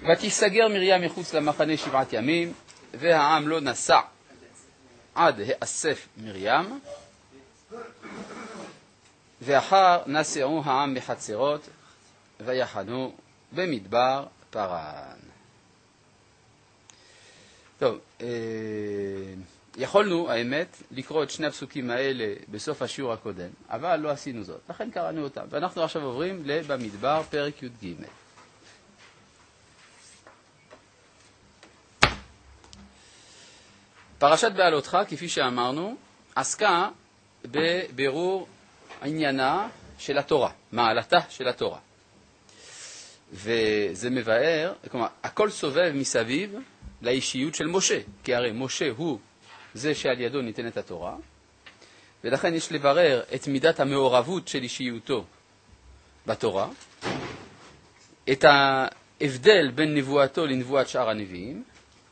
ותיסגר מרים מחוץ למחנה 7 ימים, והעם לא נסע עד האסף מרים, ואחר נסעו העם בחצרות, ויחנו במדבר פרן. טוב, יכולנו, האמת, לקרוא את שני הפסוקים האלה בסוף השיעור הקודם, אבל לא עשינו זאת, לכן קראנו אותם. ואנחנו עכשיו עוברים במדבר פרק י"ג. פרשת בעלותך, כפי שאמרנו, עסקה בבירור עניינה של התורה, מעלתה של התורה. וזה מבאר, כלומר, הכל סובב מסביב לאישיות של משה, כי הרי משה הוא זה שעל ידו ניתנת התורה, ולכן יש לברר את מידת המעורבות של אישיותו בתורה, את ההבדל בין נבואתו לנבואת שאר הנביאים,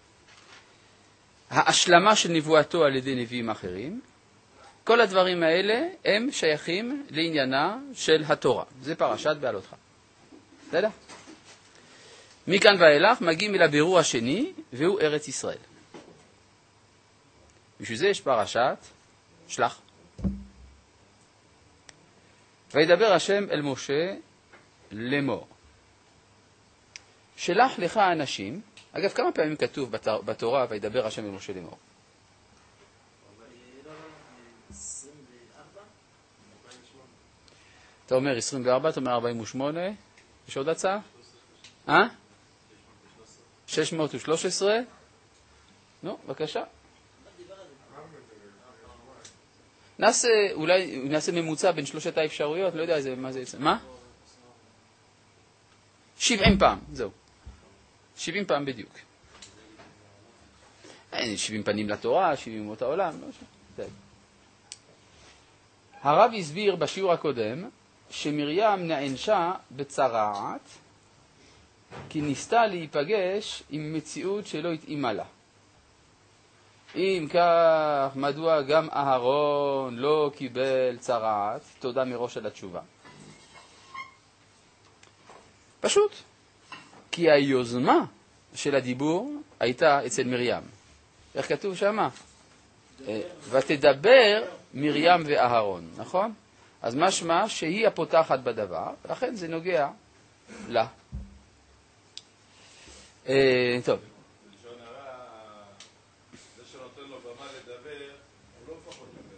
ההשלמה של נבואתו על ידי נביאים אחרים. כל הדברים האלה הם שייכים לעניינה של התורה. זה פרשת בעלותך. בסדר? מכאן ואילך מגיעים אל הבירור השני, והוא ארץ ישראל. בשביל זה יש פרשת שלח. וידבר השם אל משה לאמור. שלח לך אנשים, אגב, כמה פעמים כתוב בתורה וידבר השם אל משה לאמור? 24. אתה אומר 24, אתה אומר 48. יש עוד הצעה? 613? נו, בבקשה. אולי נעשה ממוצע בין שלושת האפשרויות, לא יודע מה זה יצא. מה? 70 פעם, זהו. 70 פעם בדיוק. אין 70 פנים לתורה, 70 אומות העולם. הרב הסביר בשיעור הקודם שמרים נענשה בצרעת כי ניסתה להיפגש עם מציאות שלא התאימה לה. אם כך, מדוע גם אהרון לא קיבל צרעת? תודה מראש על התשובה. פשוט. כי היוזמה של הדיבור הייתה אצל מרים. איך כתוב שמה? ותדבר מרים ואהרון, נכון? אז משמע שהיא הפותחת בדבר, לכן זה נוגע לה. טוב. זה שנותן לו במה לדבר, הוא לא פחות לדבר.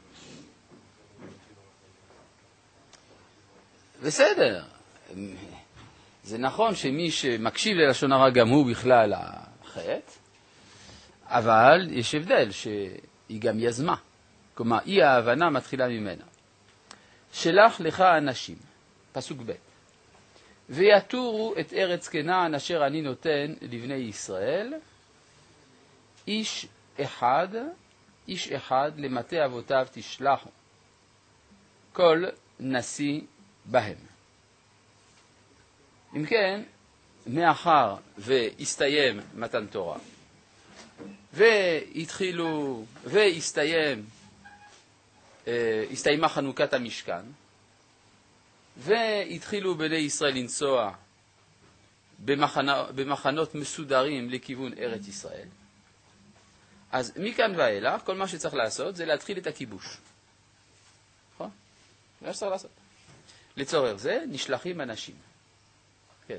בסדר. זה נכון שמי שמקשיב ללשון הרע גם הוא בכלל החטא, אבל יש הבדל שהיא גם יזמה. כלומר, אי ההבנה מתחילה ממנה. שלח לך אנשים, פסוק ב' ויתורו את ארץ כנען אשר אני נותן לבני ישראל, איש אחד למטה אבותיו תשלחו, כל נשיא בהם. אם כן, מאחר והסתיים מתן תורה, הסתיימה חנוכת המשכן, והתחילו בני ישראל לנסוע במחנות מסודרים לכיוון ארץ ישראל, אז מכאן ואילך כל מה שצריך לעשות זה להתחיל את הכיבוש. נכון? זה מה שצריך לעשות. לצורך זה נשלחים אנשים. כן.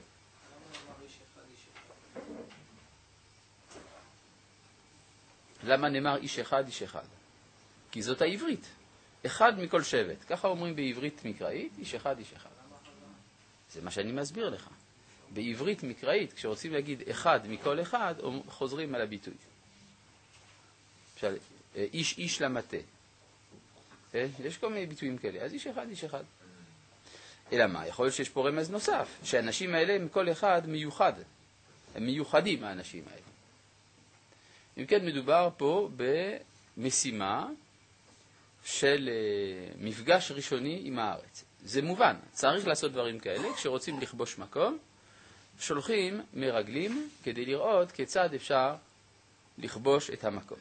למה נאמר איש אחד, איש אחד? כי זאת העברית. אחד מכל שבט. ככה אומרים בעברית מקראית, איש אחד, איש אחד. זה מה שאני מסביר לך. בעברית מקראית, כשרוצים להגיד אחד מכל אחד, חוזרים על הביטוי. למשל, איש למטה. יש כל מיני ביטויים כאלה. אז איש אחד, איש אחד. אלא מה? יכול להיות שיש פה רמז נוסף, שהאנשים האלה הם כל אחד מיוחד. הם מיוחדים, האנשים האלה. אם כן, מדובר פה במשימה של מפגש ראשוני עם הארץ. זה מובן, צריך לעשות דברים כאלה. כשרוצים לכבוש מקום, שולחים מרגלים כדי לראות כיצד אפשר לכבוש את המקום.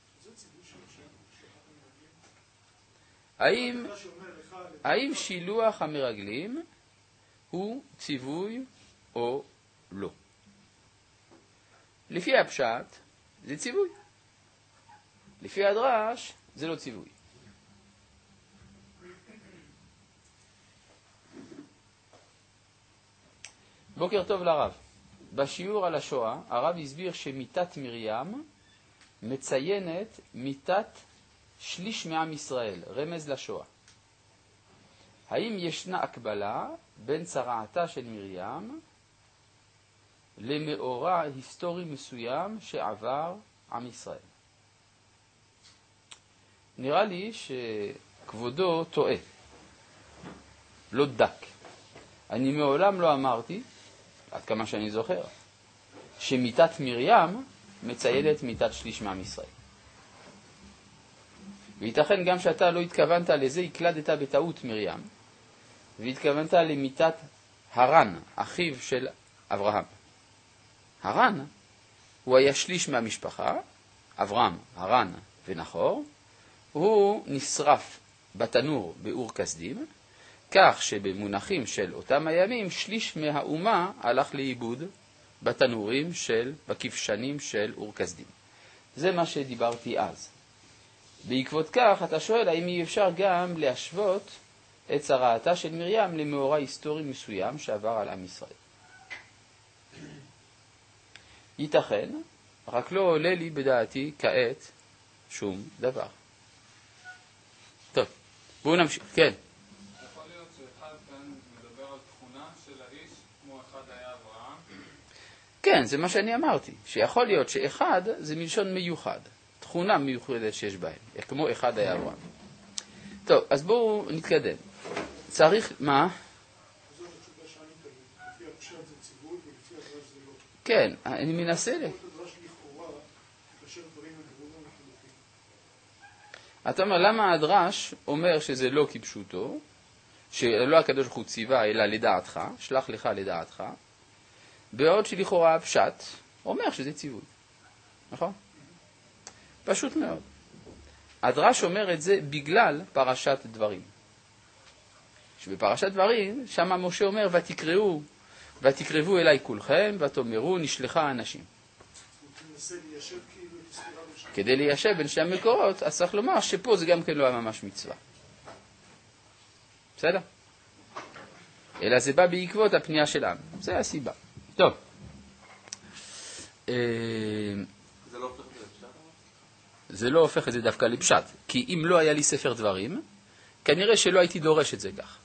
האם שילוח המרגלים הוא ציווי או לא? לפי הפשט זה ציווי. לפי הדרש זה לא ציווי. בוקר טוב לרב. בשיעור על השואה הרב הסביר שמיתת מרים מציינת מיתת שליש מעם ישראל, רמז לשואה. האם ישנה הקבלה בין צרעתה של מרים למאורע היסטורי מסוים שעבר עם ישראל? נראה לי שכבודו טועה, לא דק. אני מעולם לא אמרתי, עד כמה שאני זוכר, שמיתת מרים מציינת מיתת שליש מעם ישראל. וייתכן גם שאתה לא התכוונת לזה, הקלדת בטעות מרים, והתכוונת למיתת הרן, אחיו של אברהם. הרן הוא היה שליש מהמשפחה, אברהם, הרן ונחור, הוא נשרף בתנור באור כסדים, כך שבמונחים של אותם הימים שליש מהאומה הלך לאיבוד בתנורים בכבשנים של אור כסדים. זה מה שדיברתי אז. בעקבות כך אתה שואל האם אי אפשר גם להשוות את צרעתה של מרים למאורע היסטורי מסוים שעבר על עם ישראל. ייתכן, רק לא עולה לי בדעתי כעת שום דבר. טוב, בואו נמשיך. כן. יכול להיות שאחד כאן מדבר על תכונה של האיש כמו אחד היה אברהם? כן, זה מה שאני אמרתי. שיכול להיות שאחד זה מלשון מיוחד. תכונה מיוחדת שיש בהם, כמו אחד היה אברהם. טוב, אז בואו נתקדם. צריך, מה? כן, אני מנסה אתה אומר, למה הדרש אומר שזה לא כפשוטו, שלא הקדוש ברוך הוא ציווה אלא לדעתך, שלח לך לדעתך, בעוד שלכאורה הפשט אומר שזה ציווי. נכון? פשוט מאוד. הדרש אומר את זה בגלל פרשת דברים. שבפרשת דברים, שם משה אומר, ותקרבו אליי כולכם, ותאמרו, נשלחה אנשים. כדי ליישב בין שני המקורות, אז צריך לומר שפה זה גם כן לא היה ממש מצווה. בסדר? אלא זה בא בעקבות הפנייה של עם. זה הסיבה. טוב. זה לא הופך את זה דווקא לפשט. כי אם לא היה לי ספר דברים, כנראה שלא הייתי דורש את זה כך.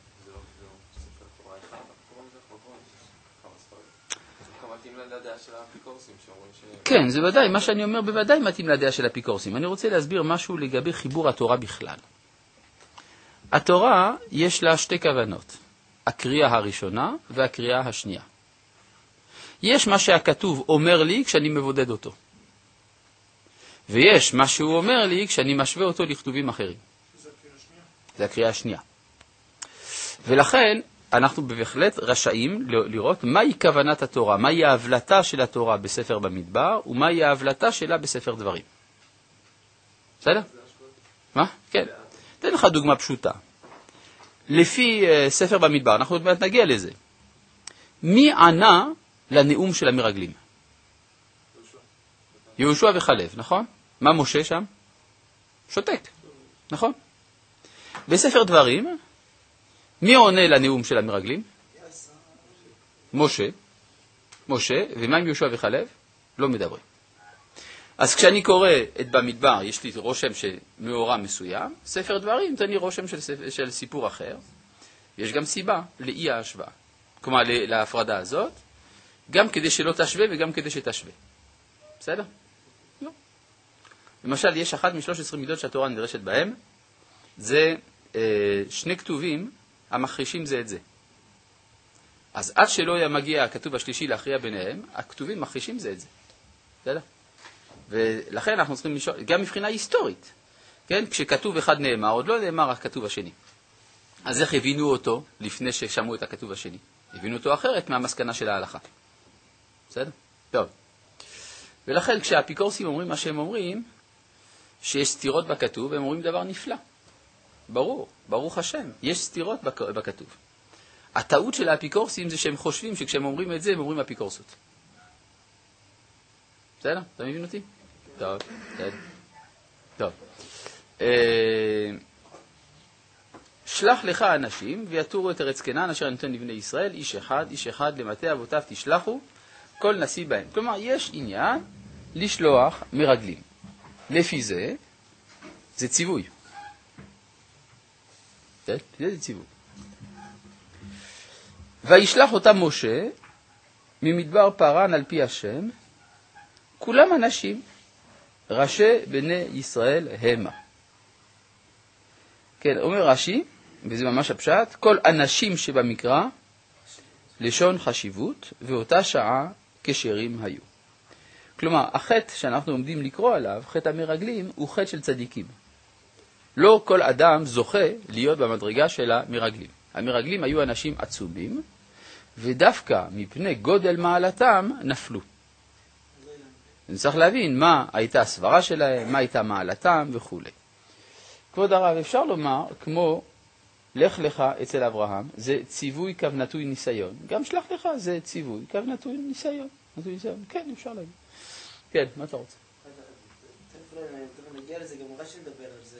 כן, זה ודאי, מה שאני אומר בוודאי מתאים לדעה של אפיקורסים. אני רוצה להסביר משהו לגבי חיבור התורה בכלל. התורה יש לה שתי כוונות, הקריאה הראשונה והקריאה השנייה. יש מה שהכתוב אומר לי כשאני מבודד אותו. ויש מה שהוא אומר לי כשאני משווה אותו לכתובים אחרים. זה הקריאה השנייה. ולכן אנחנו בהחלט רשאים לראות מהי כוונת התורה, מהי ההבלטה של התורה בספר במדבר, ומהי ההבלטה שלה בספר דברים. בסדר? מה? כן. תן לך דוגמה פשוטה. לפי ספר במדבר, אנחנו עוד מעט נגיע לזה. מי ענה לנאום של המרגלים? יהושע וכלב, נכון? מה משה שם? שותק, נכון? בספר דברים, מי עונה לנאום של המרגלים? משה. ומה עם יהושע וכלב? לא מדברים. אז כשאני קורא את במדבר, יש לי רושם של מאורע מסוים, ספר דברים, תן לי רושם של סיפור אחר. יש גם סיבה לאי ההשוואה. כלומר, להפרדה הזאת, גם כדי שלא תשווה וגם כדי שתשווה. בסדר? לא. למשל, יש אחת מ-13 מידות שהתורה נדרשת בהם, זה שני כתובים המחרישים זה את זה. אז עד שלא היה מגיע הכתוב השלישי להכריע ביניהם, הכתובים מחרישים זה את זה. בסדר? ולכן אנחנו צריכים לשאול, גם מבחינה היסטורית, כן? כשכתוב אחד נאמר, עוד לא נאמר הכתוב השני. אז איך הבינו אותו לפני ששמעו את הכתוב השני? הבינו אותו אחרת מהמסקנה של ההלכה. בסדר? טוב. ולכן כשהאפיקורסים אומרים מה שהם אומרים, שיש סתירות בכתוב, הם אומרים דבר נפלא. ברור, ברוך השם, יש סתירות בכתוב. הטעות של האפיקורסים זה שהם חושבים שכשהם אומרים את זה, הם אומרים אפיקורסות. בסדר? אתה מבין אותי? טוב, בסדר. טוב. שלח לך אנשים ויתורו את ארץ כנען אשר נותן לבני ישראל, איש אחד למטה אבותיו תשלחו, כל נשיא בהם. כלומר, יש עניין לשלוח מרגלים. לפי זה ציווי. זה ציווי. וישלח אותם משה ממדבר פרן על פי השם, כולם אנשים, ראשי בני ישראל המה. כן, אומר רש"י, וזה ממש הפשט, כל אנשים שבמקרא, לשון חשיבות, ואותה שעה כשרים היו. כלומר, החטא שאנחנו עומדים לקרוא עליו, חטא המרגלים, הוא חטא של צדיקים. לא כל אדם זוכה להיות במדרגה של המרגלים. המרגלים היו אנשים עצומים, ודווקא מפני גודל מעלתם נפלו. צריך להבין מה הייתה הסברה שלהם, מה הייתה מעלתם וכו'. כבוד הרב, אפשר לומר, כמו לך לך אצל אברהם, זה ציווי קו נטוי ניסיון. גם שלח לך זה ציווי קו נטוי ניסיון. כן, אפשר להגיד. כן, מה אתה רוצה? תכף נגיע לזה, גם רש"י מדבר על זה,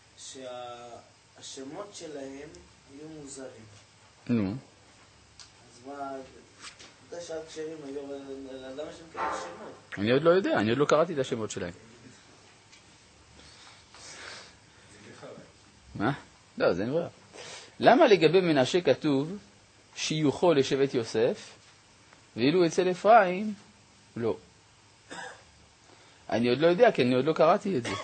שהשמות שלהם היו מוזרים. נו. אז מה, אתה שאלת כשרים היו, למה שהם כאלה שמות? אני עוד לא יודע, אני עוד לא קראתי את השמות שלהם. מה? לא, זה נראה. למה לגבי מנשה כתוב שיוכו לשבט יוסף, ואילו אצל אפרים, לא. אני עוד לא יודע, כי אני עוד לא קראתי את זה.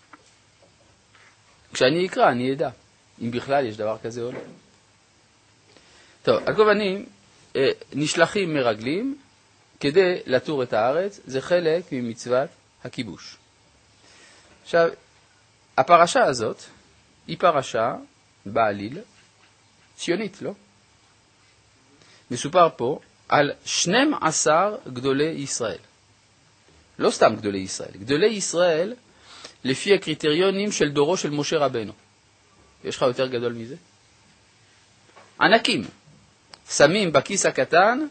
כשאני אקרא, אני אדע, אם בכלל יש דבר כזה או לא. טוב, על כל פנים, נשלחים מרגלים כדי לתור את הארץ, זה חלק ממצוות הכיבוש. עכשיו, הפרשה הזאת היא פרשה בעליל ציונית, לא? מסופר פה על 12 גדולי ישראל. לא סתם גדולי ישראל, גדולי ישראל לפי הקריטריונים של דורו של משה רבנו. יש לך יותר גדול מזה? ענקים. שמים בכיס הקטן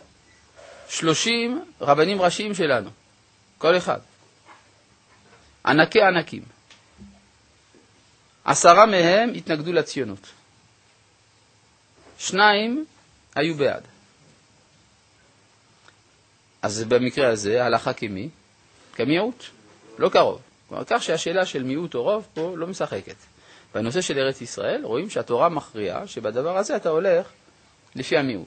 30 רבנים ראשיים שלנו. כל אחד. ענקי ענקים. 10 מהם התנגדו לציונות. 2 היו בעד. אז במקרה הזה הלכה כמי? כמיעוט. לא קרוב. כלומר, כך שהשאלה של מיעוט או רוב פה לא משחקת. בנושא של ארץ ישראל רואים שהתורה מכריעה שבדבר הזה אתה הולך לפי המיעוט.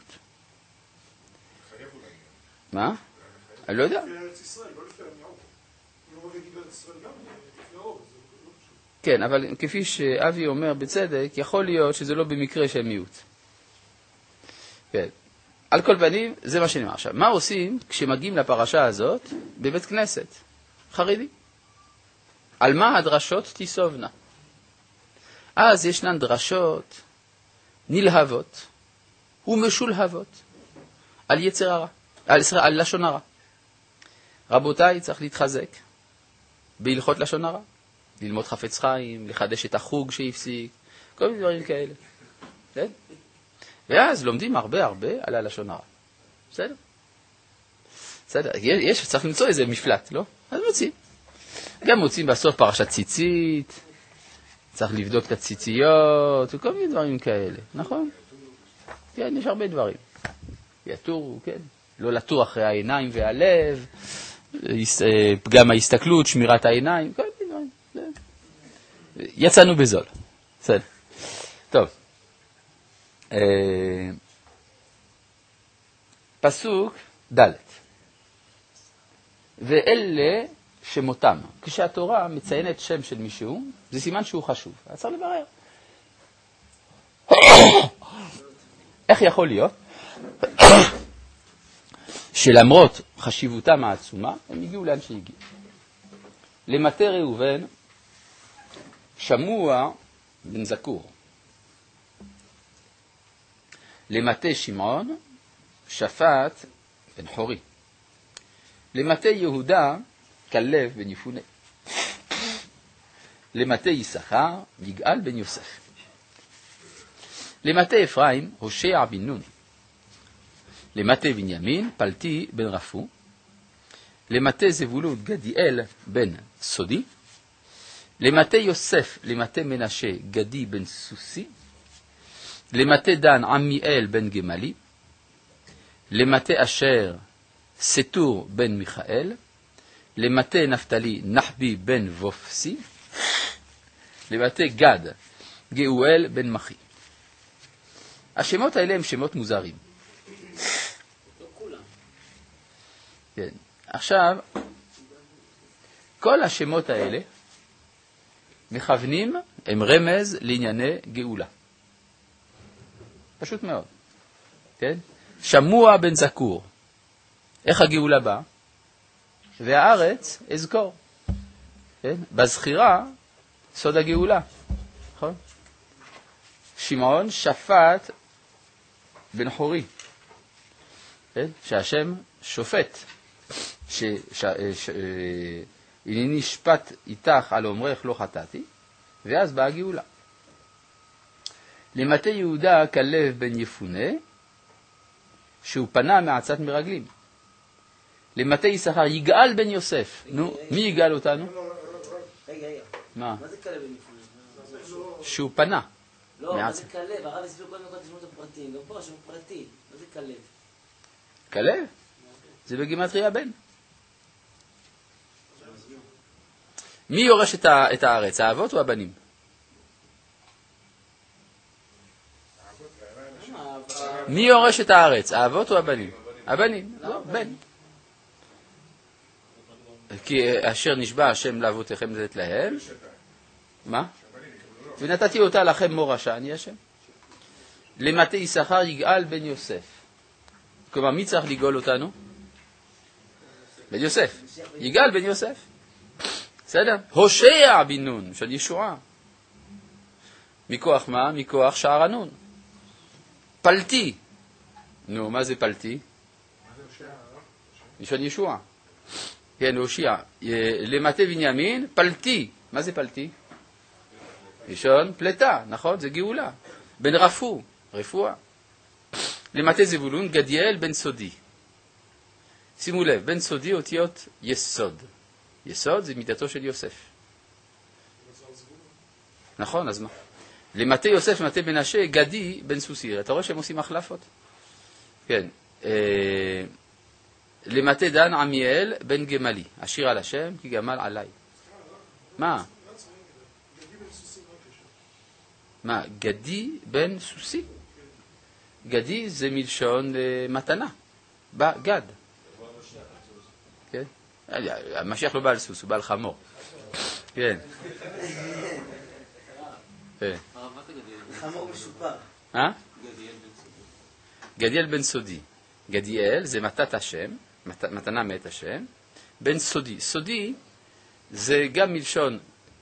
מה? אני לא יודע. לפי ארץ ישראל, לא לפי המיעוט. לא מבינים ארץ ישראל גם לפי הרוב, זה לא פשוט. כן, אבל כפי שאבי אומר בצדק, יכול להיות שזה לא במקרה של מיעוט. כן. על כל פנים, זה מה שנאמר עכשיו. מה עושים כשמגיעים לפרשה הזאת בבית כנסת? חרדי. על מה הדרשות תיסובנה? אז ישנן דרשות נלהבות ומשולהבות על יצר הרע, על לשון הרע. רבותיי, צריך להתחזק בהלכות לשון הרע, ללמוד חפץ חיים, לחדש את החוג שהפסיק, כל מיני דברים כאלה. כן? ואז לומדים הרבה על הלשון הרע. בסדר? בסדר. צריך למצוא איזה מפלט, לא? אז מוצאים. גם מוצאים בסוף פרשת ציצית, צריך לבדוק את הציציות, וכל מיני דברים כאלה, נכון? כן, יש הרבה דברים. יתורו, כן. לא לתור אחרי העיניים והלב, פגם ההסתכלות, שמירת העיניים, כל מיני דברים. יצאנו בזול. בסדר. טוב. פסוק ד' ואלה שמותם. כשהתורה מציינת שם של מישהו, זה סימן שהוא חשוב. אז צריך לברר. איך יכול להיות שלמרות חשיבותם העצומה, הם הגיעו לאן שהגיעו? למטה ראובן, שמוע בן זקור. למטה שמעון, שפט בן חורי. למטה יהודה, כלב בן יפונה. למטה יששכר, יגאל בן יוסף. למטה אפרים, הושע בן נון. למטה בנימין, פלטי בן רפו. למטה זבולון גדיאל בן סודי, למטה יוסף, למטה מנשה גדי בן סוסי, למטה דן עמיאל בן גמלי, למטה אשר סטור בן מיכאל, למטה נפתלי נחבי בן וופסי, למטה גד גאואל בן מחי. השמות האלה הם שמות מוזרים. לא כולם. כן. עכשיו, כל השמות האלה מכוונים, הם רמז לענייני גאולה. פשוט מאוד. כן? שמוע בן זקור. איך הגאולה באה? והארץ אזכור. כן? בזכירה, סוד הגאולה. נכון? שמעון שפט בן חורי. כן? שהשם שופט. הנני שפט איתך על אומרך לא חטאתי, ואז באה גאולה. למטה יהודה כלב בן יפונה, שהוא פנה מעצת מרגלים. למטה יששכר יגאל בן יוסף. נו, מי יגאל אותנו? רגע. מה? מה זה כלב בן יפונה? שהוא פנה. לא, מה זה כלב? הרב הסביר קודם כל את השמות הפרטיים. גם פה השמות פרטי. מה זה כלב? כלב? זה בגימטריה בן. מי יורש את הארץ, האבות או הבנים? מי יורש את הארץ, האבות או הבנים? הבנים, לא, בן. כי אשר נשבע השם לאבותיכם לתת להם. מה? ונתתי אותה לכם מורשה, אני השם. למטה יששכר יגאל בן יוסף. כלומר, מי צריך לגאול אותנו? בן יוסף. יגאל בן יוסף. בסדר? הושע בן נון, של ישועה. מכוח מה? מכוח שער הנון. פלטי. נו, מה זה פלטי? של ישועה. כן, הושע. למטה בנימין, פלטי. מה זה פלטי? ראשון, פלטה, נכון? זה גאולה. בן רפו, רפואה. למטה זבולון, גדיאל בן סודי. שימו לב, בן סודי אותיות יסוד. יסוד זה מידתו של יוסף. נכון, אז מה? למטה יוסף, למטה מנשה, גדי בן סוסי. אתה רואה שהם עושים החלפות? כן. למטה דן עמיאל בן גמלי. השיר על השם, כי גמל עליי. מה? מה? גדי בן סוסי? גדי זה מלשון מתנה. גד. כן? המשיח לא בא על סוס, הוא בא על חמור. כן. חמור משופר. גדיאל בן סודי. גדיאל זה מתת השם, מתנה מאת השם. בן סודי. סודי זה גם מלשון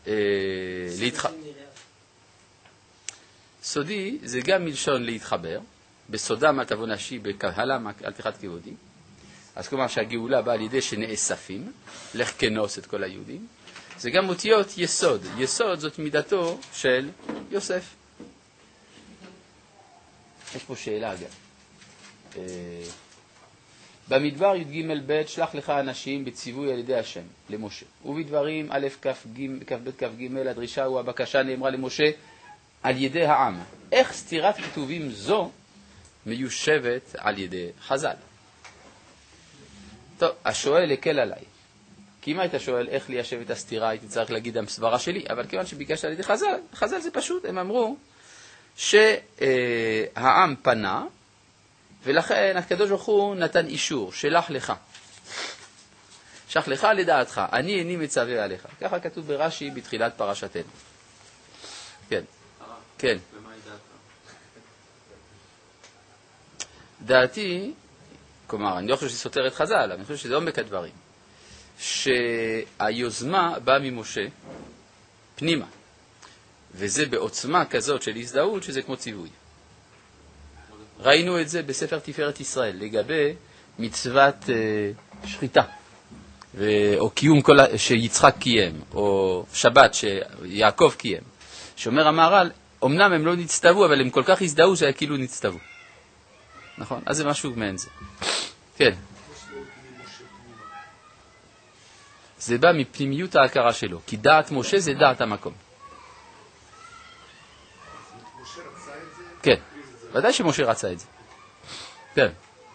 סודי זה גם מלשון להתחבר. בסודם אל תבוא נשי, בקהלם אל תחת כבודי. אז כלומר שהגאולה באה על ידי שנאספים, לך כנוס את כל היהודים. זה גם אותיות יסוד. יסוד זאת מידתו של יוסף. יש פה שאלה אגב. במדבר י"ג ב' שלח לך אנשים בציווי על ידי השם למשה. ובדברים א' כ"ב כ"ג הדרישה או הבקשה נאמרה למשה על ידי העם. איך סתירת כתובים זו מיושבת על ידי חז"ל? טוב, השואל הקל עליי. כי אם היית שואל איך ליישב את הסתירה, הייתי צריך להגיד המסברה שלי, אבל כיוון שביקשת על ידי חז"ל, חז"ל זה פשוט, הם אמרו שהעם פנה, ולכן הקדוש ברוך הוא נתן אישור, שלח לך. שלח לך לדעתך, אני איני מצווה עליך. ככה כתוב ברש"י בתחילת פרשתנו. כן. כן. ומה היא דעתך? דעתי, כלומר, אני לא חושב שסותר את חז"ל, אבל אני חושב שזה עומק הדברים. שהיוזמה באה ממשה פנימה. וזה בעוצמה כזאת של הזדהות שזה כמו ציווי. ראינו את זה בספר תפארת ישראל, לגבי מצוות שחיטה, או קיום שיצחק קיים, או שבת שיעקב קיים. שאומר המהר"ל, אמנם הם לא נצטוו, אבל הם כל כך הזדהו שהיה כאילו נצטוו. נכון? אז זה משהו מעין זה. כן. זה בא מפנימיות ההכרה שלו, כי דעת משה זה דעת המקום. משה רצה את זה? כן, ודאי שמשה רצה את זה. כן.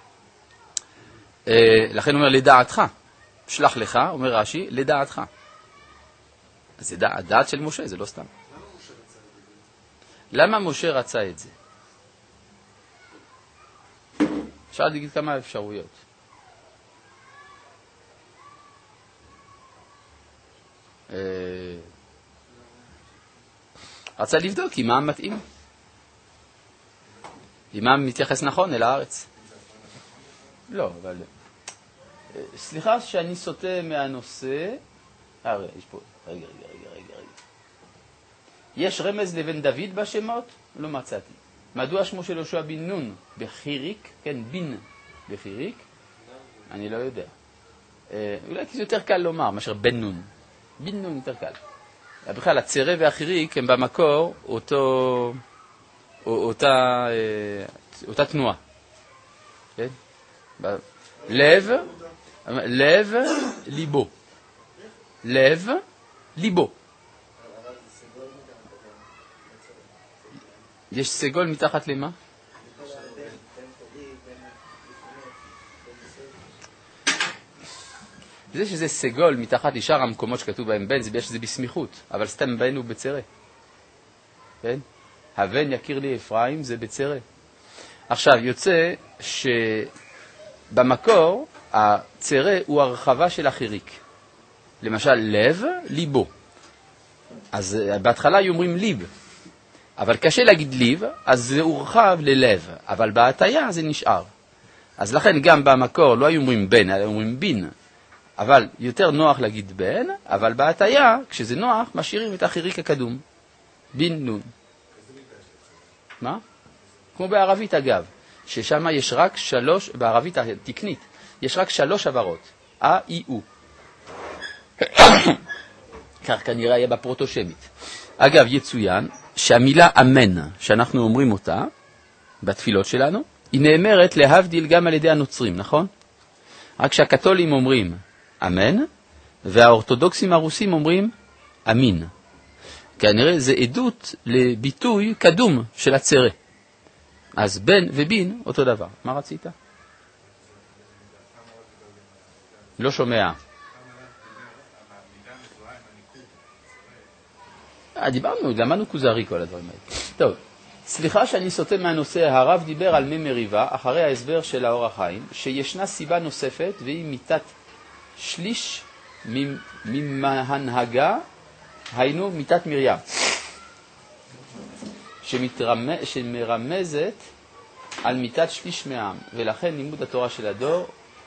לכן הוא אומר לדעתך, שלח לך, אומר רש"י, לדעתך. אז זה הדעת של משה, זה לא סתם. למה משה רצה את זה? אפשר להגיד כמה אפשרויות. רצה לבדוק אם העם מתאים. אם העם מתייחס נכון אל הארץ. לא, אבל... סליחה שאני סוטה מהנושא. יש פה... רגע. יש רמז לבן דוד בשמות? לא מצאתי. מדוע שמו של יהושע בן נון בחיריק? כן, בן בחיריק? אני לא יודע. אולי כי זה יותר קל לומר מאשר בן נון. בן נון יותר קל. בכלל, הצרה והחיריק הם במקור אותה תנועה. כן? לב, ליבו. לב, ליבו. יש סגול מתחת למה? זה שזה סגול מתחת לשאר המקומות שכתוב בהם בן, זה בגלל שזה בסמיכות, אבל סתם בן הוא בצרה. כן? הבן יכיר לי אפרים זה בצרה. עכשיו, יוצא שבמקור הצרה הוא הרחבה של החיריק. למשל, לב, ליבו. אז בהתחלה אומרים ליב. אבל קשה להגיד ליב, אז זה הורחב ללב, אבל בהטיה זה נשאר. אז לכן גם במקור לא היו אומרים בן, אלא אומרים בין. אבל יותר נוח להגיד בן, אבל בהטיה, כשזה נוח, משאירים את החיריק הקדום. בין נון. מה? כמו בערבית אגב, ששם יש רק 3, בערבית התקנית, יש רק 3 עברות. A, I, U. כך כנראה יהיה בפרוטושמית. אגב, יצוין שהמילה אמן, שאנחנו אומרים אותה בתפילות שלנו, היא נאמרת להבדיל גם על ידי הנוצרים, נכון? רק שהקתולים אומרים אמן, והאורתודוקסים הרוסים אומרים אמין. כנראה זה עדות לביטוי קדום של הצרה. אז בן ובין אותו דבר. מה רצית? לא שומע. דיברנו, למדנו כוזרי כל הדברים האלה. טוב, סליחה שאני סוטה מהנושא, הרב דיבר על מי מריבה, אחרי ההסבר של האור החיים, שישנה סיבה נוספת, והיא מיתת שליש ממהנהגה, היינו מיתת מרים, שמרמזת על מיתת שליש מהעם, ולכן לימוד התורה של הדור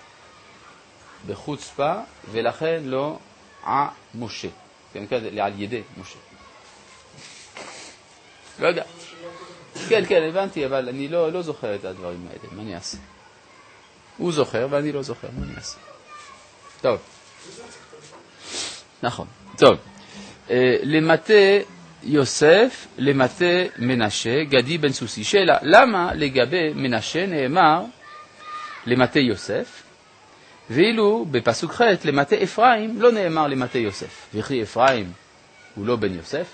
בחוצפה, ולכן לא משה, על ידי משה. לא יודע. כן, הבנתי, אבל אני לא זוכר את הדברים האלה. מה אני אעשה? הוא זוכר ואני לא זוכר. מה אני אעשה? טוב. נכון. טוב. למטה יוסף, למטה מנשה, גדי בן סוסי. שאלה, למה לגבי מנשה נאמר למטה יוסף, ואילו בפסוק ח' למטה אפרים לא נאמר למטה יוסף? וכי אפרים הוא לא בן יוסף?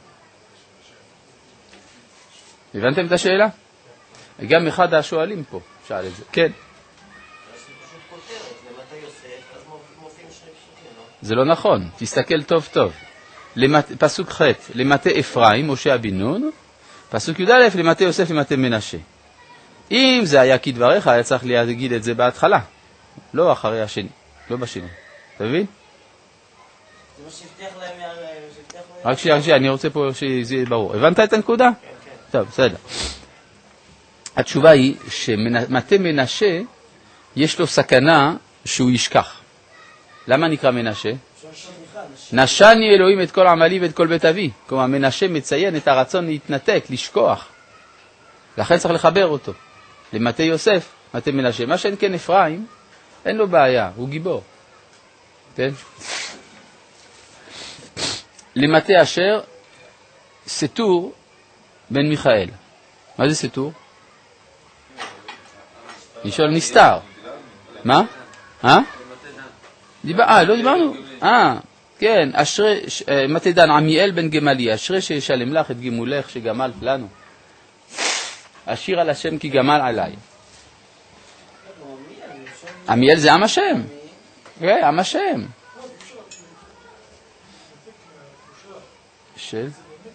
הבנתם את השאלה? גם אחד השואלים פה שאל את זה. כן. זה לא נכון, תסתכל טוב טוב. פסוק ח' למטה אפרים, משה בן נון, פסוק י"א למטה יוסף, למטה מנשה. אם זה היה כדבריך, היה צריך להגיד את זה בהתחלה, לא אחרי השני, לא בשני. אתה מבין? זה מה שהבטיח להם, רק שנייה, אני רוצה פה שזה יהיה ברור. הבנת את הנקודה? כן. טוב, בסדר. התשובה היא שמטה מנשה יש לו סכנה שהוא ישכח. למה נקרא מנשה? נשני אלוהים את כל עמלי ואת כל בית אבי. כלומר, מנשה מציין את הרצון להתנתק, לשכוח. לכן צריך לחבר אותו. למטה יוסף, מטה מנשה. מה שאין כן אפרים, אין לו בעיה, הוא גיבור. כן? למטה אשר, סתור בן מיכאל. מה זה סתור? לשאול נסתר. מה? לא דיברנו. כן, אשרי, מתדן, עמיאל בן גמלי, אשרי שישלם לך את גמולך שגמלת לנו. אשיר על השם כי גמל עליי. עמיאל זה עם השם. כן, עם השם. של?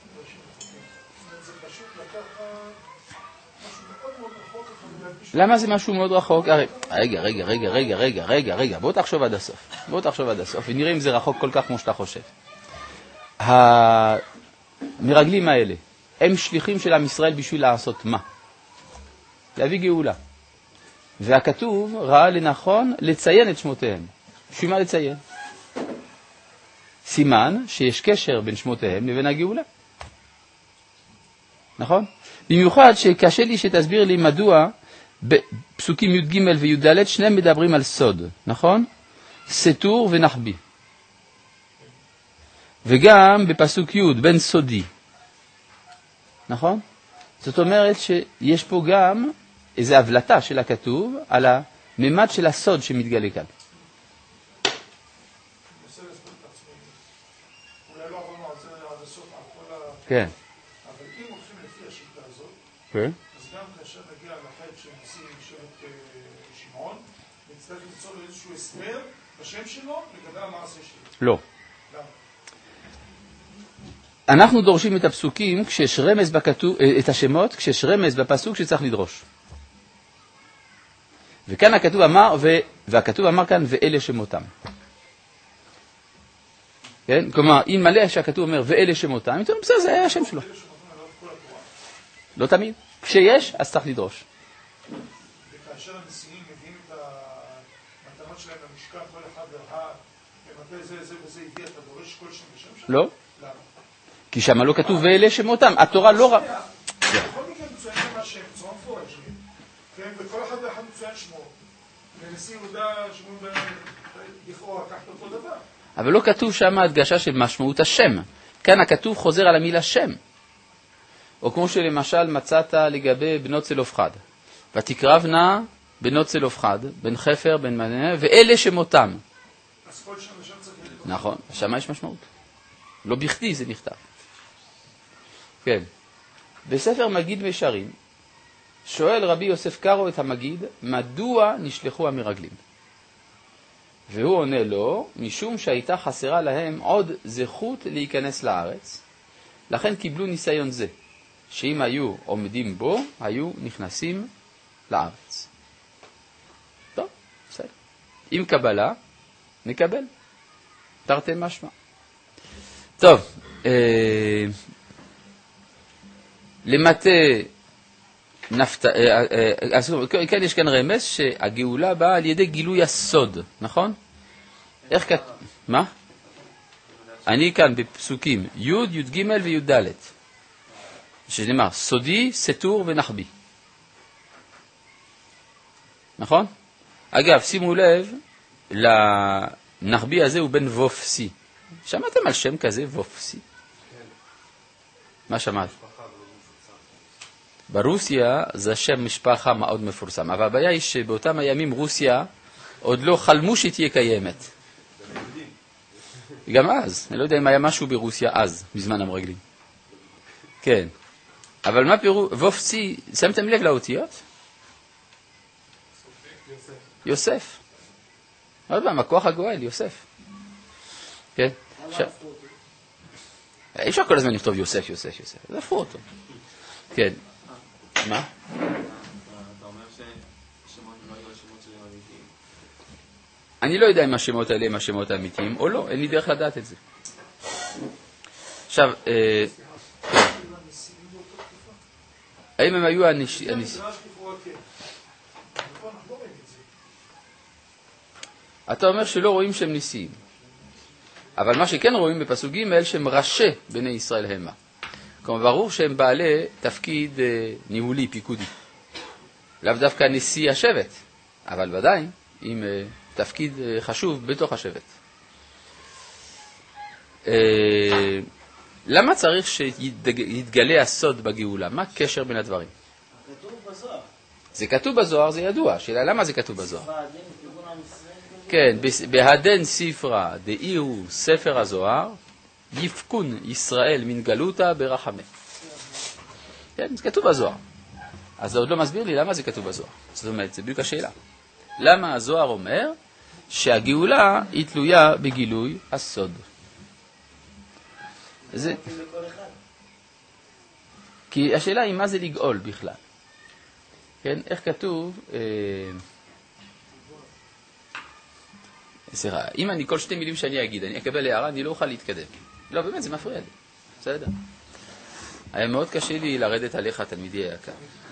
למה זה משהו מאוד רחוק? רגע, בוא תחשוב עד הסוף, ונראה אם זה רחוק כל כך כמו שאתה חושב. המרגלים האלה, הם שליחים של עם ישראל בשביל לעשות מה? להביא גאולה. והכתוב ראה לנכון לציין את שמותיהם. בשביל מה לציין? סימן שיש קשר בין שמותיהם לבין הגאולה. נכון? במיוחד שקשה לי שתסביר לי מדוע בפסוקים י"ג וי"ד שניהם מדברים על סוד, נכון? סתור ונחבי. וגם בפסוק י' בן סודי. נכון? זאת אומרת שיש פה גם איזו הבלטה של הכתוב על הממד של הסוד שמתגלה כאן. כן. אבל אם הולכים לפי השיטה הזאת, כן. אז גם כאשר נגיע לחטא של נשיא שבט שמעון, נצטרך ליצור איזשהו הסבר בשם שלו לגבי המעשה שלו. לא. למה? אנחנו דורשים את הפסוקים כשיש רמז בכתוב, את השמות כשיש רמז בפסוק שצריך לדרוש. וכאן הכתוב אמר, והכתוב אמר כאן ואלה שמותם. כן? כלומר, אם מלא שהכתוב אומר ואלה שמותם, בסדר, זה היה השם שלו. לא תמיד. כשיש, אז צריך לדרוש. וכאשר הנשיאים מביאים את המתנות שלהם למשכן, כל אחד והראה, ומתי זה וזה הגיע, אתה דורש כל שם ושם שם? לא. למה? כי שם לא כתוב ואלה שמותם. התורה לא רק... בכל מקרה מצוין שם השם, צורם פורש. כן, וכל אחד ואחד מצוין שמו. ונשיא יהודה שמון לכאורה, כך אותו דבר. אבל לא כתוב שם הדגשה של משמעות השם. כאן הכתוב חוזר על המילה שם. או כמו שלמשל מצאת לגבי בנות צלופחד. ותקרבנה בנות צלופחד, בן חפר, בן מנה, ואלה שמותם. אז כל שם ושם צריך לדבר. נכון, שם יש משמעות. לא בכדי זה נכתב. כן. בספר מגיד משרים, שואל רבי יוסף קארו את המגיד, מדוע נשלחו המרגלים? והוא עונה לו, משום שהייתה חסרה להם עוד זכות להיכנס לארץ, לכן קיבלו ניסיון זה, שאם היו עומדים בו, היו נכנסים לארץ. טוב, בסדר. עם קבלה, נקבל. תרתי משמע. טוב, למטה כאן יש כאן רמז שהגאולה באה על ידי גילוי הסוד, נכון? איך כתוב? מה? אני כאן בפסוקים י', י' ג' וי' ד' שנאמר סודי, סתור ונחבי. נכון? אגב, שימו לב, לנחבי הזה הוא בן וופסי. שמעתם על שם כזה, וופסי? מה שמעת? ברוסיה זה שם משפחה מאוד מפורסם, אבל הבעיה היא שבאותם הימים רוסיה עוד לא חלמו שתהיה קיימת. גם אז, אני לא יודע אם היה משהו ברוסיה אז, בזמן המרגלים. כן. אבל מה פירוש? וופסי, שמתם לב לאותיות? יוסף. עוד פעם, הכוח הגואל, יוסף. כן. אי אפשר כל הזמן לכתוב יוסף, יוסף, יוסף. זה הפכו אותו. כן. מה? אתה אומר שהשמות לא היו השמות שלהם אמיתיים. אני לא יודע אם השמות האלה הם השמות האמיתיים או לא, אין לי דרך לדעת את זה. עכשיו, האם הם היו הנשיאים? אתה אומר שלא רואים שהם נשיאים. אבל מה שכן רואים בפסוק ג' שהם ראשי בני ישראל המה. כלומר, ברור שהם בעלי תפקיד ניהולי, פיקודי. לאו דווקא נשיא השבט, אבל ודאי עם תפקיד חשוב בתוך השבט. למה צריך שיתגלה הסוד בגאולה? מה הקשר בין הדברים? כתוב בזוהר. זה כתוב בזוהר, זה ידוע. שאלה, למה זה כתוב בזוהר? ספרדים, כיוון עם ישראל. כן, בהדן ספרה דאירו ספר הזוהר, יפקון ישראל מן גלותה ברחמה. כן, זה כתוב בזוהר. אז זה עוד לא מסביר לי למה זה כתוב בזוהר. זאת אומרת, זה בדיוק השאלה. למה הזוהר אומר שהגאולה היא תלויה בגילוי הסוד? זה... כי השאלה היא מה זה לגאול בכלל. כן, איך כתוב... אם אני כל שתי מילים שאני אגיד, אני אקבל הערה, אני לא אוכל להתקדם. לא, באמת, זה מפריע לי. בסדר. היה מאוד קשה לי לרדת עליך, תלמידי היקר.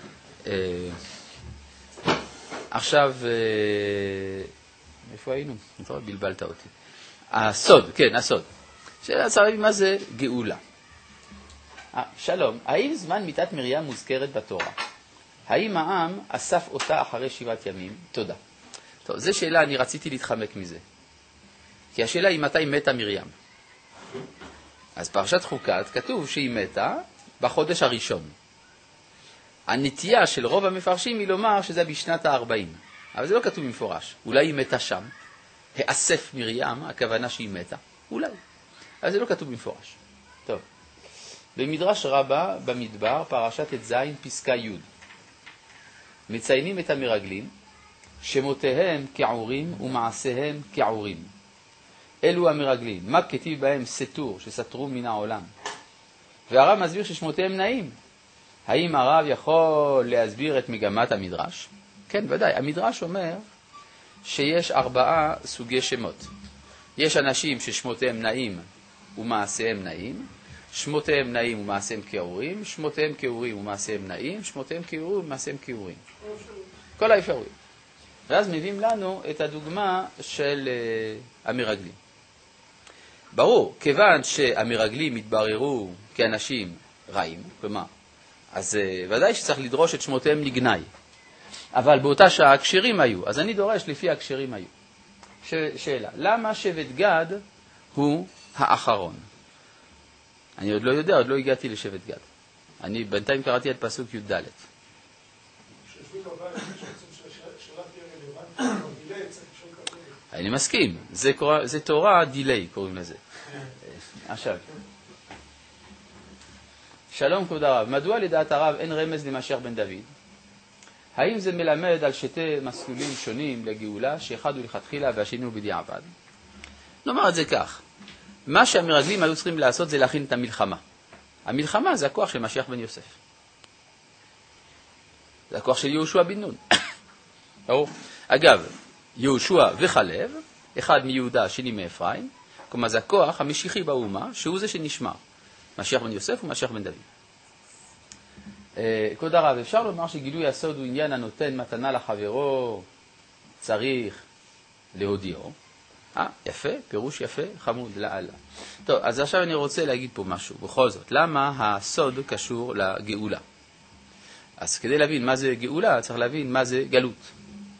עכשיו, איפה היינו? בלבלת אותי. הסוד, כן, הסוד. שאלה צריך להבין מה זה גאולה. שלום, האם זמן מיתת מרים מוזכרת בתורה? האם העם אסף אותה אחרי 7 ימים? תודה. טוב, זו שאלה, אני רציתי להתחמק מזה. כי השאלה היא מתי מתה מרים. אז פרשת חוקת כתוב שהיא מתה בחודש הראשון. הנטייה של רוב המפרשים היא לומר שזה בשנת ה-40. אבל זה לא כתוב במפורש. אולי היא מתה שם. האסף מרים, הכוונה שהיא מתה. אולי. אבל זה לא כתוב במפורש. טוב. במדרש רבה במדבר, פרשת את זין, פסקה י'. מציינים את המרגלים, שמותיהם כעורים ומעשיהם כעורים. אלו המרגלים, מה כתיב בהם סתור, שסתרו מן העולם. והרב מסביר ששמותיהם נעים. האם הרב יכול להסביר את מגמת המדרש? כן, ודאי. המדרש אומר שיש 4 סוגי שמות. יש אנשים ששמותיהם נעים ומעשיהם נעים, שמותיהם נעים ומעשיהם כאורים, שמותיהם כאורים ומעשיהם נעים, שמותיהם כאורים ומעשיהם כאורים. כל האפשרויות. ואז מביאים לנו את הדוגמה של המרגלים. ברור, כיוון שהמרגלים התבררו כאנשים רעים, כלומר, אז ודאי שצריך לדרוש את שמותיהם לגנאי. אבל באותה שעה הקשרים היו, אז אני דורש לפי הקשרים היו. שאלה, למה שבט גד הוא האחרון? אני עוד לא יודע, עוד לא הגעתי לשבט גד. אני בינתיים קראתי את פסוק י"ד. אני מסכים, זה תורה דילי קוראים לזה. עכשיו, שלום כבוד הרב, מדוע לדעת הרב אין רמז למשיח בן דוד? האם זה מלמד על שתי מסלולים שונים לגאולה, שאחד הוא לכתחילה והשני הוא בדיעבד? נאמר את זה כך, מה שהמרגלים היו צריכים לעשות זה להכין את המלחמה. המלחמה זה הכוח של משיח בן יוסף. זה הכוח של יהושע בן נון. אגב, יהושע וחלב, אחד מיהודה, שני מאפרים, כלומר זה הכוח המשיחי באומה, שהוא זה שנשמר. משיח בן יוסף ומשיח בן דוד. כבוד הרב, אפשר לומר שגילוי הסוד הוא עניין הנותן מתנה לחברו, צריך להודיעו. יפה, פירוש יפה, חמוד, לאללה. טוב, אז עכשיו אני רוצה להגיד פה משהו, בכל זאת. למה הסוד קשור לגאולה? אז כדי להבין מה זה גאולה, צריך להבין מה זה גלות.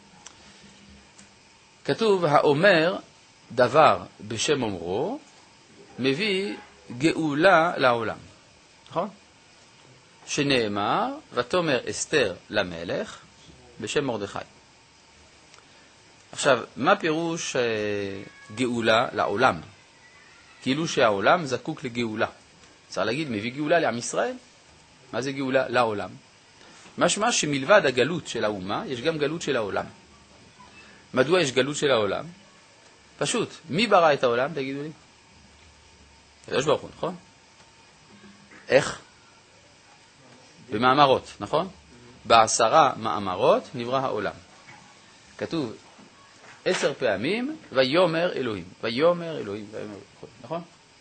כתוב, האומר דבר בשם אומרו, מביא גאולה לעולם. נכון? שנאמר, ותאמר אסתר למלך בשם מרדכי. עכשיו, מה פירוש גאולה לעולם? כאילו שהעולם זקוק לגאולה. צריך להגיד, מביא גאולה לעם ישראל. מה זה גאולה לעולם? משמע שמלבד הגלות של האומה, יש גם גלות של העולם. מדוע יש גלות של העולם? פשוט, מי ברא את העולם? תגידו לי. הקדוש ברוך הוא, נכון? איך? במאמרות, נכון? ב10 מאמרות נברא העולם. כתוב 10 פעמים, ויאמר אלוהים. ויאמר אלוהים, ויאמר אלוהים, נכון?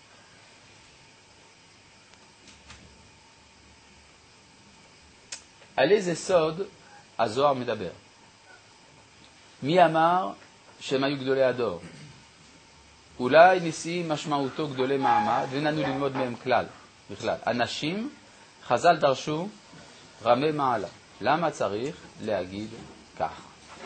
על איזה סוד הזוהר מדבר? מי אמר שהם היו גדולי הדור? אולי נשיאים משמעותו גדולי מעמד, ואין לנו ללמוד מהם כלל, בכלל. אנשים, חז"ל דרשו, רמי מעלה. למה צריך להגיד כך?